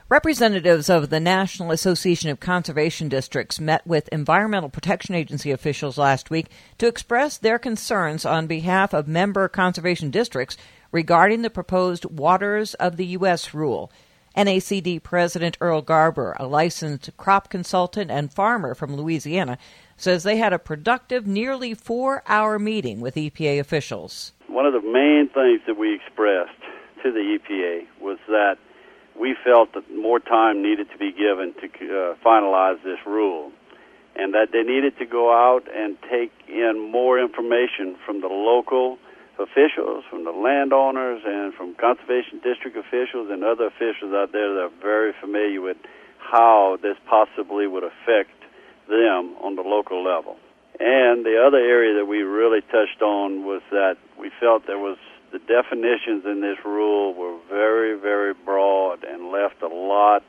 Representatives of the National Association of Conservation Districts met with Environmental Protection Agency officials last week to express their concerns on behalf of member conservation districts regarding the proposed Waters of the U.S. rule. NACD President Earl Garber, a licensed crop consultant and farmer from Louisiana, says they had a productive, nearly 4-hour meeting with EPA officials. One of the main things that we expressed to the EPA was that we felt that more time needed to be given to finalize this rule, and that they needed to go out and take in more information from the local officials, from the landowners, and from conservation district officials and other officials out there that are very familiar with how this possibly would affect them on the local level. And the other area that we really touched on was that we felt the definitions in this rule were very, very broad and left a lot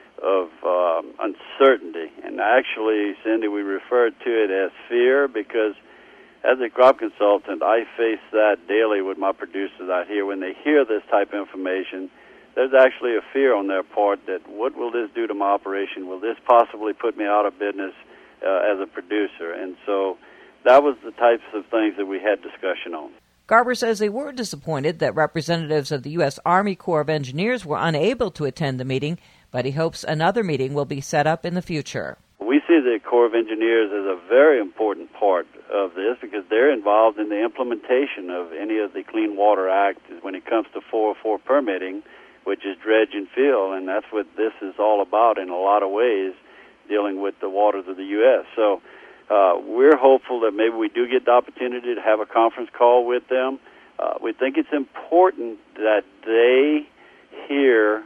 of uncertainty. And actually, Cindy, we referred to it as fear because as a crop consultant, I face that daily with my producers out here. When they hear this type of information, there's actually a fear on their part that what will this do to my operation? Will this possibly put me out of business as a producer? And so that was the types of things that we had discussion on. Garber says they were disappointed that representatives of the U.S. Army Corps of Engineers were unable to attend the meeting, but he hopes another meeting will be set up in the future. We see the Corps of Engineers as a very important part of this because they're involved in the implementation of any of the Clean Water Act when it comes to 404 permitting, which is dredge and fill, and that's what this is all about in a lot of ways, dealing with the waters of the U.S. So we're hopeful that maybe we do get the opportunity to have a conference call with them. We think it's important that they hear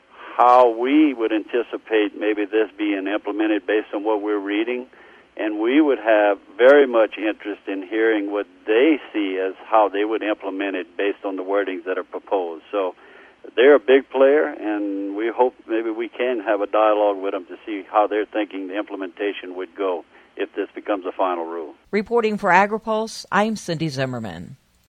how we would anticipate maybe this being implemented based on what we're reading, and we would have very much interest in hearing what they see as how they would implement it based on the wordings that are proposed. So they're a big player, and we hope maybe we can have a dialogue with them to see how they're thinking the implementation would go if this becomes a final rule. Reporting for AgriPulse, I'm Cindy Zimmerman.